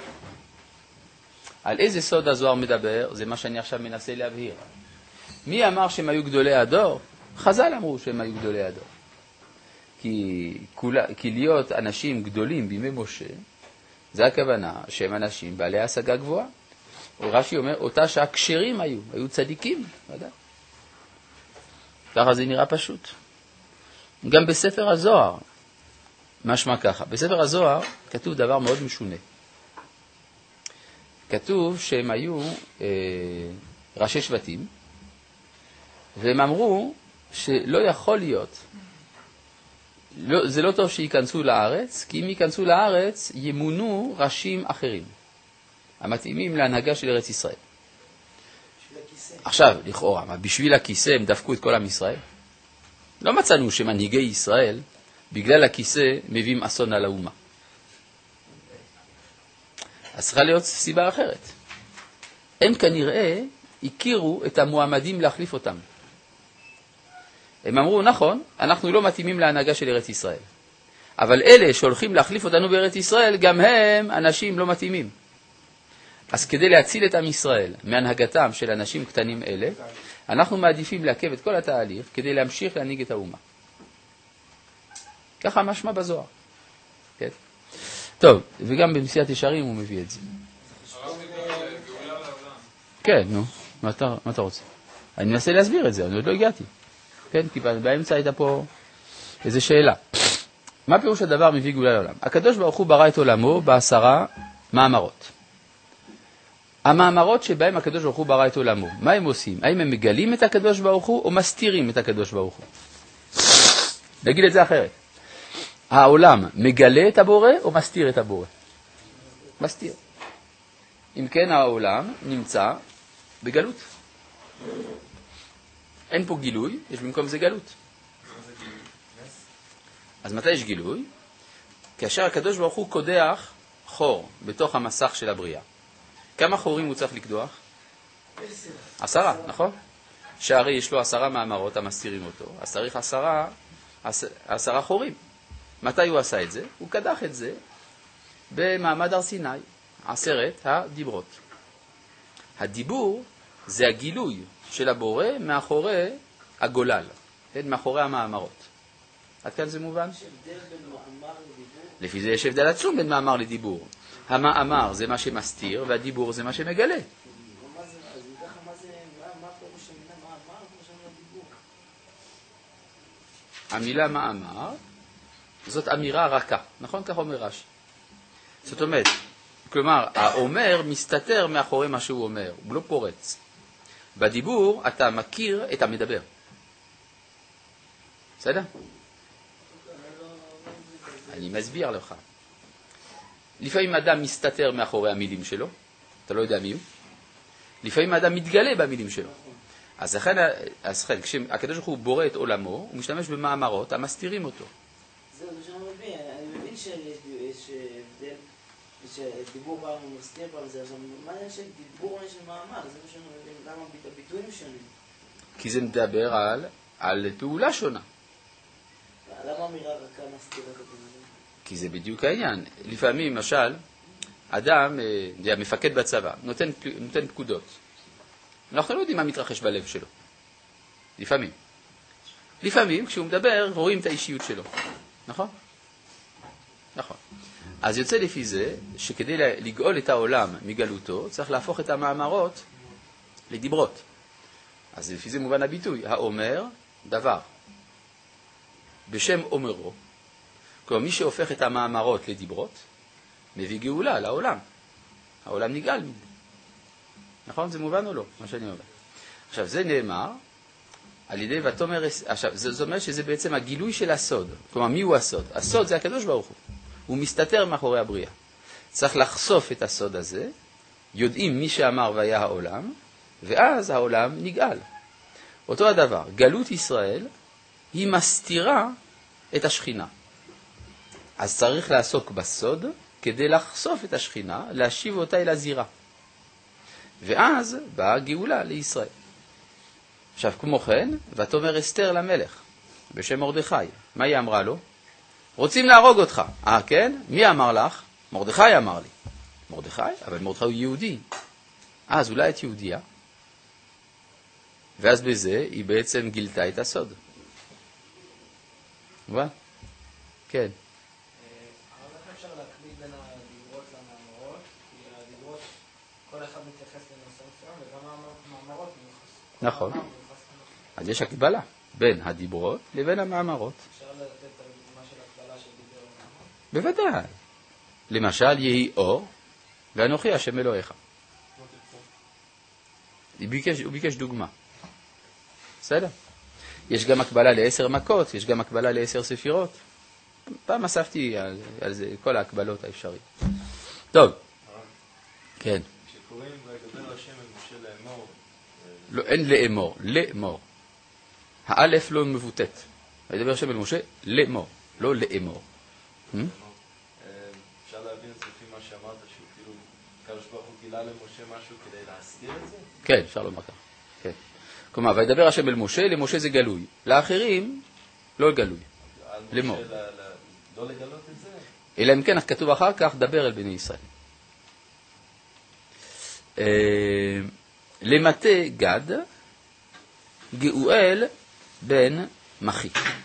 על איזה סוד הזוהר מדבר? זה מה שאני עכשיו מנסה להבהיר. מי אמר שהם היו גדולי הדור? חז"ל אמרו שהם היו גדולי הדור. כי להיות אנשים גדולים בימי משה, זה הכוונה שהם אנשים בעלי השגה גבוהה. רש"י אומר, אותה שהכשרים היו צדיקים, ודאי. ככה זה נראה פשוט. גם בספר הזוהר, משמע ככה, בספר הזוהר כתוב דבר מאוד משונה. כתוב שהם היו ראשי שבטים, והם אמרו שלא יכול להיות, זה לא טוב שיכנסו לארץ, כי אם ייכנסו לארץ ימונו ראשים אחרים, המתאימים להנהגה של ארץ ישראל. עכשיו, לכאורה, מה, בשביל הכיסא הם דפקו את כל עם ישראל? לא מצאנו שמנהיגי ישראל, בגלל הכיסא, מביאים אסון על האומה. אז צריכה להיות סיבה אחרת. הם כנראה הכירו את המועמדים להחליף אותם. הם אמרו, נכון, אנחנו לא מתאימים להנהגה של ארץ ישראל. אבל אלה שהולכים להחליף אותנו בארץ ישראל, גם הם אנשים לא מתאימים. אז כדי להציל את עם ישראל מהנהגתם של אנשים קטנים אלה, אנחנו מעדיפים לעכב את כל התהליך כדי להמשיך להנהיג את האומה. ככה משמע בזוהר. כן? טוב, וגם במסיעת ישרים הוא מביא את זה. כן, נו, מה אתה רוצה? אני מנסה להסביר את זה, אני עוד לא הגעתי. כן, כי באמצע הייתה פה איזו שאלה. מה פירוש הדבר מביא גאולה לעולם? הקדוש ברוך הוא ברא את עולמו ב10 מאמרות. המאמרות שבהם הקדוש ברוך הוא ברא את עולמו, מה הם עושים? האם הם מגלים את הקדוש ברוך הוא או מסתירים את הקדוש ברוך הוא? נגיד את זה אחרת. העולם מגלה את הבורא או מסתיר את הבורא? מסתיר. אם כן, העולם נמצא בגלות. אין פה גילוי, יש במקום זה גלות. אז מתי יש גילוי? כאשר הקדוש ברוך הוא קודח חור בתוך המסך של הבריאה. כמה חורים הוא צריך לקדוח? 10, נכון? שהרי יש לו 10 מאמרות המסתירים אותו, אז צריך 10 חורים. מתי הוא עשה את זה? הוא קדח את זה במעמד הר סיני, 10 הדיברות. הדיבור זה הגילוי של הבורא מאחורי הגולל, מאחורי המאמרות. עד כאן זה מובן? יש הבדל בין מאמר לדיבור? לפי זה יש הבדל עצום בין מאמר לדיבור. המאמר זה מה שמסתיר, והדיבור זה מה שמגלה. מה פירוש המילה מאמר כמו שהמילה דיבור? המילה מאמר זאת אמירה רכה, נכון? כך אומר רש"י. זאת אומרת, כלומר, האומר מסתתר מאחורי מה שהוא אומר, הוא לא פורץ. בדיבור אתה מכיר את המדבר. בסדר? אני מסביר לך. לפעמים אדם מסתתר מאחורי המילים שלו, אתה לא יודע מי הוא. לפעמים אדם מתגלה במילים שלו. אז לכן, כשהקדוש ברוך הוא בורא את עולמו, הוא משתמש במאמרות המסתירים אותו. זהו, זה שאני מבין. אני מבין שיש הבדל, שדיבור פעם הוא מסתיר פעם זה. עכשיו, מה העניין של דיבור או של מאמר? זה מה שאני מבין. למה הביטויים שונים? כי זה מדבר על פעולה שונה. למה אמירה רכה מסתירה את הדברים? כי זה בדיוק העניין. לפעמים, למשל, אדם, מפקד בצבא, נותן פקודות. אנחנו לא יודעים מה מתרחש בלב שלו. לפעמים. לפעמים, כשהוא מדבר, רואים את האישיות שלו. נכון? נכון. אז יוצא לפי זה, שכדי לגאול את העולם מגלותו, צריך להפוך את המאמרות לדיברות. אז לפי זה מובן הביטוי, האומר דבר. בשם אומרו, כלומר מי שהופך את המאמרות לדיברות, מביא גאולה לעולם. העולם נגאל מזה. נכון? זה מובן או לא? מה שאני אומר. עכשיו, זה נאמר על ידי ותאמר, עכשיו, זאת אומרת שזה בעצם הגילוי של הסוד. כלומר, מי הוא הסוד? הסוד זה הקדוש ברוך הוא. הוא מסתתר מאחורי הבריאה. צריך לחשוף את הסוד הזה, יודעים מי שאמר והיה העולם, ואז העולם נגאל. אותו הדבר, גלות ישראל היא מסתירה את השכינה. אז צריך לעסוק בסוד כדי לחשוף את השכינה, להשיב אותה אל הזירה. ואז באה גאולה לישראל. עכשיו, כמו כן, ותאמר אסתר למלך, בשם מרדכי. מה היא אמרה לו? רוצים להרוג אותך. כן? מי אמר לך? מרדכי אמר לי. מרדכי? אבל מרדכי הוא יהודי. אז אולי את יהודיה. ואז בזה היא בעצם גילתה את הסוד. מובן? כן. אבל איך אפשר להקליט בין הדיברות מתייחס לנושא מסוים, וגם המאמרות מיוחס. נכון. אז יש הקבלה בין הדיברות לבין המאמרות. אפשר לתת את הדוגמה של הקבלה של דיבר ומאמר? בוודאי. למשל, יהי אור, ואנוכי השם אלוהיך. הוא ביקש דוגמה. בסדר? יש גם הקבלה ל10 מכות, יש גם הקבלה ל10 ספירות. פעם אספתי על זה כל ההקבלות האפשריות. טוב. כן. כשקוראים וידבר השם אל משה לאמור. לא, אין לאמור, לאמור. האלף לא מבוטט. וידבר השם אל משה לאמור, לא לאמור. אפשר להבין את זה לפי מה שאמרת, שהוא כאילו, הקדוש ברוך הוא גילה למשה משהו כדי להסתיר את זה? כן, אפשר לומר ככה. כן. כלומר, וידבר השם אל משה, למשה זה גלוי. לאחרים, לא גלוי. לאמור. לא לגלות את זה? אלא אם כן, כתוב אחר כך, דבר אל בני ישראל. למטה גד, גאואל בן מחי.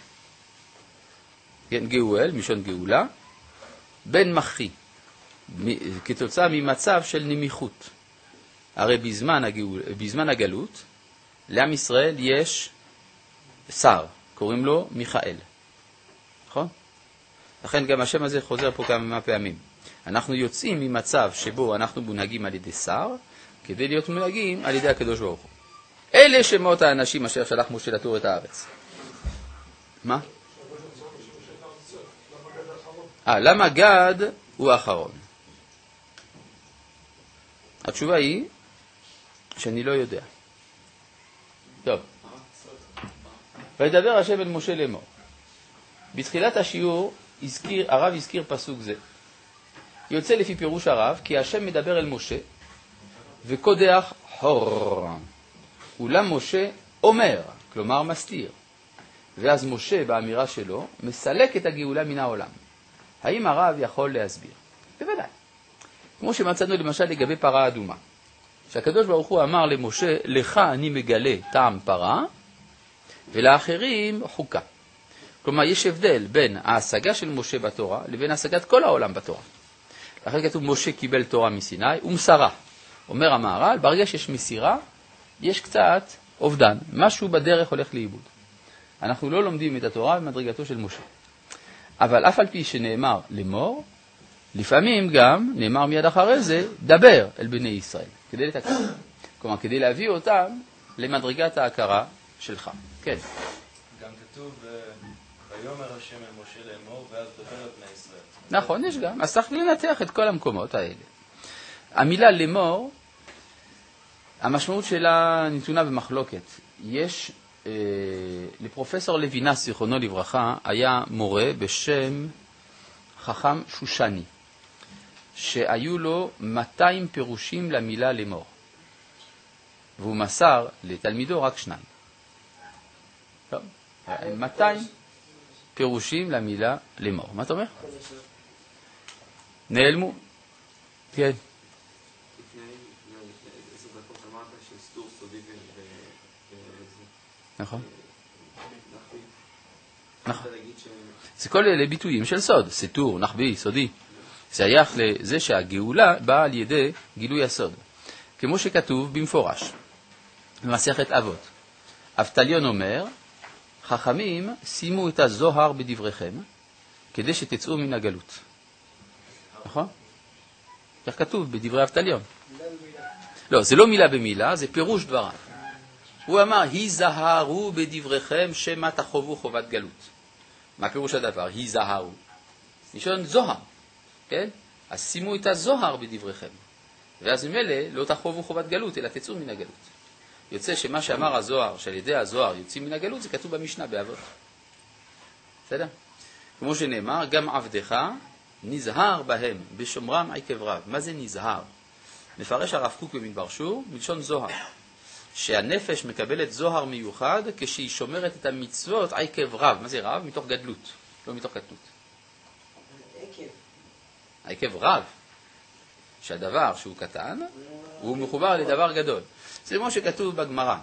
כן, גאואל, משון גאולה, בן מחי, כתוצאה ממצב של נמיכות. הרי בזמן הגלות, לעם ישראל יש שר, קוראים לו מיכאל. נכון? לכן גם השם הזה חוזר פה כמה פעמים. אנחנו יוצאים ממצב שבו אנחנו מונהגים על ידי שר, כדי להיות מונהגים על ידי הקדוש ברוך הוא. אלה שמות האנשים אשר שלח משה לתור את הארץ. מה? למה גד הוא האחרון? התשובה היא שאני לא יודע. טוב. וידבר השם אל משה לאמור. בתחילת השיעור הרב הזכיר פסוק זה. יוצא לפי פירוש הרב כי השם מדבר אל משה וקודח חור. אולם משה אומר, כלומר מסתיר. ואז משה באמירה שלו מסלק את הגאולה מן העולם. האם הרב יכול להסביר? בוודאי. כמו שמצאנו למשל לגבי פרה אדומה. שהקדוש ברוך הוא אמר למשה, לך אני מגלה טעם פרה, ולאחרים חוקה. כלומר, יש הבדל בין ההשגה של משה בתורה לבין השגת כל העולם בתורה. לכן כתוב, משה קיבל תורה מסיני ומסרה. אומר המהר"ל, ברגע שיש מסירה, יש קצת אובדן. משהו בדרך הולך לאיבוד. אנחנו לא לומדים את התורה במדרגתו של משה. אבל אף על פי שנאמר לאמור, לפעמים גם נאמר מיד אחרי זה, דבר אל בני ישראל, כדי לתקן. כלומר, כדי להביא אותם למדרגת ההכרה שלך. כן. גם כתוב, ויאמר השם אל משה לאמור, ואז דבר אל בני ישראל. נכון, יש גם. אז צריך לנתח את כל המקומות האלה. המילה לאמור, המשמעות שלה נתונה במחלוקת. יש, לפרופסור לוינס, זיכרונו לברכה, היה מורה בשם חכם שושני, שהיו לו 200 פירושים למילה לאמור. והוא מסר לתלמידו רק 2. טוב, 200 פירושים למילה לאמור. מה אתה אומר? נעלמו. כן. נכון. נכון. זה כל אלה ביטויים של סוד, סתור, נחבי, סודי. זה שייך לזה שהגאולה באה על ידי גילוי הסוד. כמו שכתוב במפורש, במסכת אבות. אבטליון אומר, חכמים שימו את הזוהר בדבריכם, כדי שתצאו מן הגלות. נכון? כך כתוב בדברי אבטליון. לא, זה לא מילה במילה, זה פירוש דבריו. הוא אמר, היזהרו בדבריכם שמא תחובו חובת גלות. מה פירוש הדבר? היזהרו. נשאר זוהר, כן? אז שימו את הזוהר בדבריכם. ואז ממילא לא תחובו חובת גלות, אלא תצאו מן הגלות. יוצא שמה שאמר הזוהר, שעל ידי הזוהר יוצאים מן הגלות, זה כתוב במשנה באבות. בסדר? כמו שנאמר, גם עבדך נזהר בהם, בשומרם עקב רב. מה זה נזהר? מפרש הרב קוק במדבר שור, מלשון זוהר. שהנפש מקבלת זוהר מיוחד כשהיא שומרת את המצוות עקב רב. מה זה רב? מתוך גדלות, לא מתוך קטנות. עקב רב. שהדבר שהוא קטן, הוא מחובר לדבר גדול. זה כמו שכתוב בגמרא,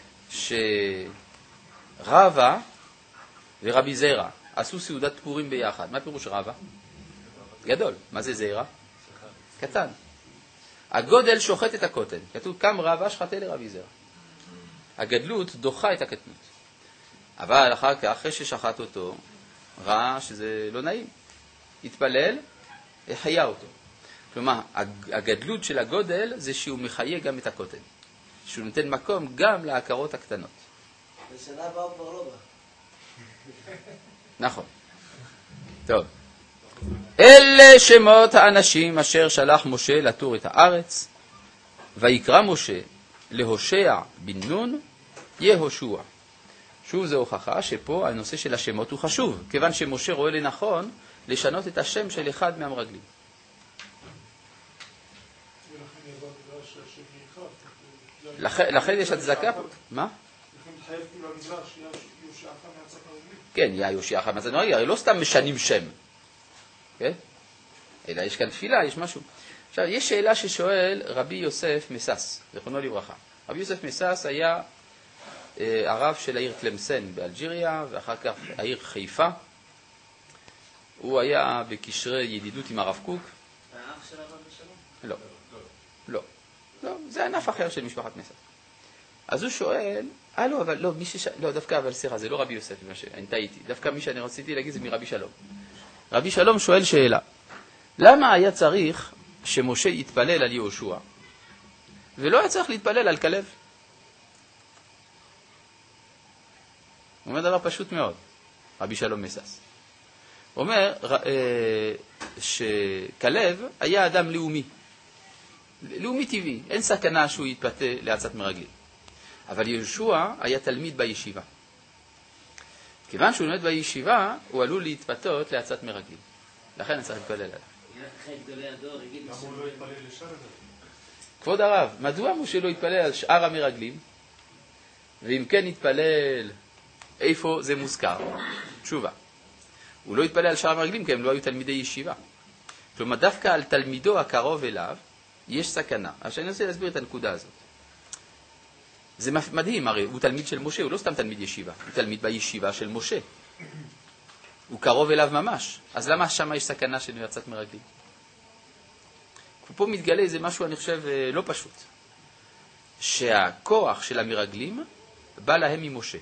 שרבא ורבי זרע עשו סעודת פורים ביחד. מה פירוש רבא? גדול. מה זה זרע? קטן. הגודל שוחט את הקוטן. כתוב, קם רב אשחטה לרבי זרע. הגדלות דוחה את הקטנות. אבל אחר כך, אחרי ששחט אותו, ראה שזה לא נעים. התפלל, החיה אותו. כלומר, הגדלות של הגודל זה שהוא מחיה גם את הקוטן. שהוא נותן מקום גם להכרות הקטנות. בשנה הבאה הוא כבר לא בא. נכון. טוב. אלה שמות האנשים אשר שלח משה לתור את הארץ, ויקרא משה להושע בן נון יהושע. שוב זו הוכחה שפה הנושא של השמות הוא חשוב, כיוון שמשה רואה לנכון לשנות את השם של אחד מהמרגלים. לכן יש הצדקה פה. מה? לכן חייב כאילו המדרש שיושיעך מהצד הרגלי. כן, יהושיעך מהצד הרגלי, הרי לא סתם משנים שם. כן? אלא יש כאן תפילה, יש משהו. עכשיו, יש שאלה ששואל רבי יוסף מסס, זכרונו לברכה. רבי יוסף מסס היה הרב של העיר תלמסן באלג'יריה, ואחר כך העיר חיפה. הוא היה בקשרי ידידות עם הרב קוק. האח של הרב בשלום? לא. לא, זה ענף אחר של משפחת מסס. אז הוא שואל, לא, אבל לא, לא, דווקא, אבל סליחה, זה לא רבי יוסף, אני טעיתי. דווקא מי שאני רציתי להגיד זה מרבי שלום. רבי שלום שואל שאלה, למה היה צריך שמשה יתפלל על יהושע, ולא היה צריך להתפלל על כלב? הוא אומר דבר פשוט מאוד, רבי שלום מסס. הוא אומר שכלב היה אדם לאומי טבעי, אין סכנה שהוא יתפתה לעצת מרגלים. אבל יהושע היה תלמיד בישיבה. כיוון שהוא לומד בישיבה, הוא עלול להתפתות לעצת מרגלים. לכן אני צריך להתפלל עליו. למה הוא לא יתפלל לשאר הזה? כבוד הרב, מדוע משה לא יתפלל על שאר המרגלים? ואם כן יתפלל, איפה זה מוזכר? תשובה. הוא לא יתפלל על שאר המרגלים כי הם לא היו תלמידי ישיבה. כלומר, דווקא על תלמידו הקרוב אליו, יש סכנה. עכשיו אני רוצה להסביר את הנקודה הזאת. זה מדהים, הרי הוא תלמיד של משה, הוא לא סתם תלמיד ישיבה, הוא תלמיד בישיבה של משה. הוא קרוב אליו ממש. אז למה שם יש סכנה של יצאת מרגלים? פה מתגלה איזה משהו, אני חושב, לא פשוט. שהכוח של המרגלים בא להם ממשה.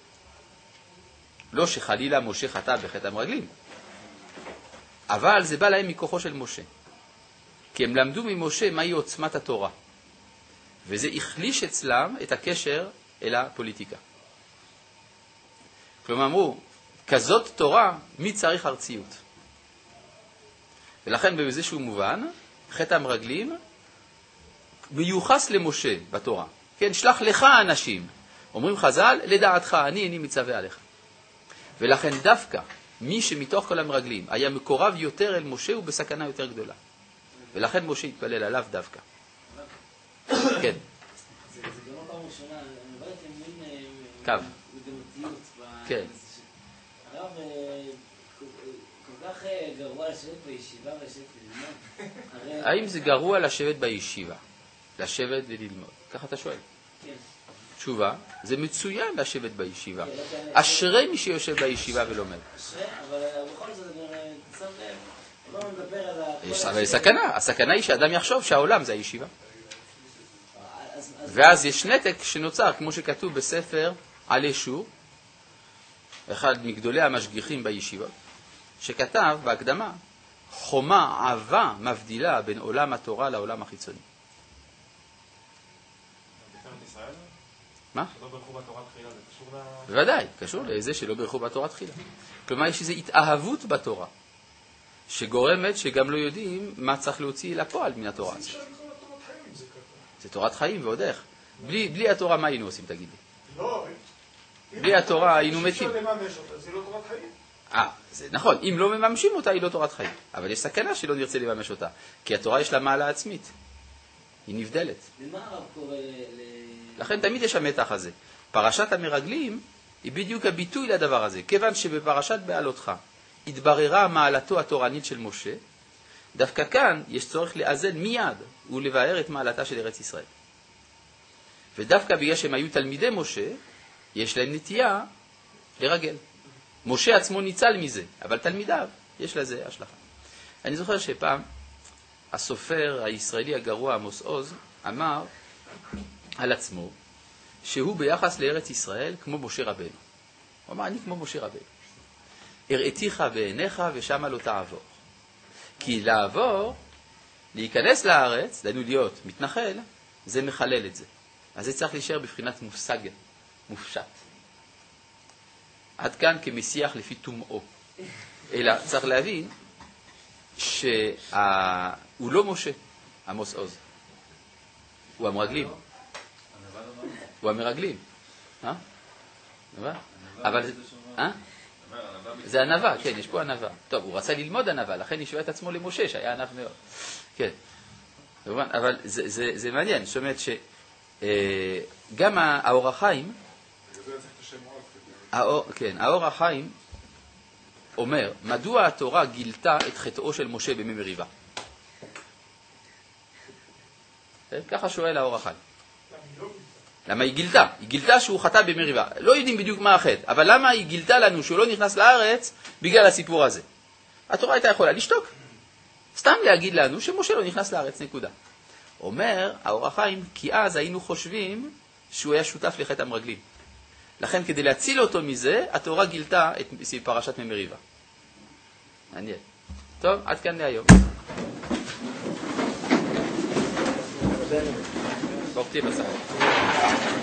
לא שחלילה משה חטא בחטא המרגלים, אבל זה בא להם מכוחו של משה. כי הם למדו ממשה מהי עוצמת התורה. וזה החליש אצלם את הקשר אל הפוליטיקה. כלומר אמרו, כזאת תורה, מי צריך ארציות? ולכן באיזשהו מובן, חטא המרגלים מיוחס למשה בתורה. כן, שלח לך אנשים. אומרים חז"ל, לדעתך, אני מצווה עליך. ולכן דווקא מי שמתוך כל המרגלים היה מקורב יותר אל משה הוא בסכנה יותר גדולה. ולכן משה התפלל עליו דווקא. כן. זה גם לא פעם ראשונה, אני לא יודעת אם מין קו. מגמתיות. כן. הרב כל כך גרוע לשבת בישיבה ולשבת ללמוד. האם זה גרוע לשבת בישיבה? לשבת וללמוד? ככה אתה שואל. כן. תשובה, זה מצוין לשבת בישיבה. אשרי מי שיושב בישיבה ולומד. אשרי, אבל בכל זאת, שם לב, לא מדבר על אבל סכנה. הסכנה היא שאדם יחשוב שהעולם זה הישיבה. ואז יש נתק שנוצר, כמו שכתוב בספר עלי שור, אחד מגדולי המשגיחים בישיבות, שכתב בהקדמה, חומה עבה מבדילה בין עולם התורה לעולם החיצוני. מה? שלא ברכו בתורה תחילה, זה קשור בוודאי, קשור לזה שלא ברכו בתורה תחילה. כלומר, יש איזו התאהבות בתורה, שגורמת שגם לא יודעים מה צריך להוציא לפועל מן התורה הזאת. זה תורת חיים, ועוד איך. בלי התורה מה היינו עושים, תגיד לי? לא, בלי התורה היינו מתים. אפשר לממש אותה, זה לא תורת חיים. זה נכון, אם לא מממשים אותה היא לא תורת חיים. אבל יש סכנה שלא נרצה לממש אותה, כי התורה יש לה מעלה עצמית. היא נבדלת. ומה הרב קורא לכן תמיד יש המתח הזה. פרשת המרגלים היא בדיוק הביטוי לדבר הזה. כיוון שבפרשת בעלותך התבררה מעלתו התורנית של משה, דווקא כאן יש צורך לאזן מיד ולבאר את מעלתה של ארץ ישראל. ודווקא בגלל שהם היו תלמידי משה, יש להם נטייה לרגל. משה עצמו ניצל מזה, אבל תלמידיו יש לזה השלכה. אני זוכר שפעם הסופר הישראלי הגרוע עמוס עוז אמר על עצמו שהוא ביחס לארץ ישראל כמו משה רבנו. הוא אמר, אני כמו משה רבנו. הראיתיך בעיניך ושמה לא תעבור. כי לעבור, להיכנס לארץ, דיינו להיות מתנחל, זה מחלל את זה. אז זה צריך להישאר בבחינת מושג, מופשט. עד כאן כמשיח לפי תומאו. אלא צריך להבין שהוא לא משה, עמוס עוז. הוא המרגלים. הוא המרגלים. אבל זה ענווה, כן, יש פה ענווה. טוב, הוא רצה ללמוד ענווה, לכן השווה את עצמו למשה, שהיה ענב מאוד. כן. אבל זה מעניין, זאת אומרת שגם האור החיים, כן, האור החיים אומר, מדוע התורה גילתה את חטאו של משה בימי מריבה? ככה שואל האור החיים. למה היא גילתה? היא גילתה שהוא חטא במריבה. לא יודעים בדיוק מה החטא, אבל למה היא גילתה לנו שהוא לא נכנס לארץ בגלל הסיפור הזה? התורה הייתה יכולה לשתוק. סתם להגיד לנו שמשה לא נכנס לארץ, נקודה. אומר האור החיים, כי אז היינו חושבים שהוא היה שותף לחטא המרגלים. לכן כדי להציל אותו מזה, התורה גילתה את פרשת מריבה. מעניין. טוב, עד כאן להיום. ברוך תהיה בסדר.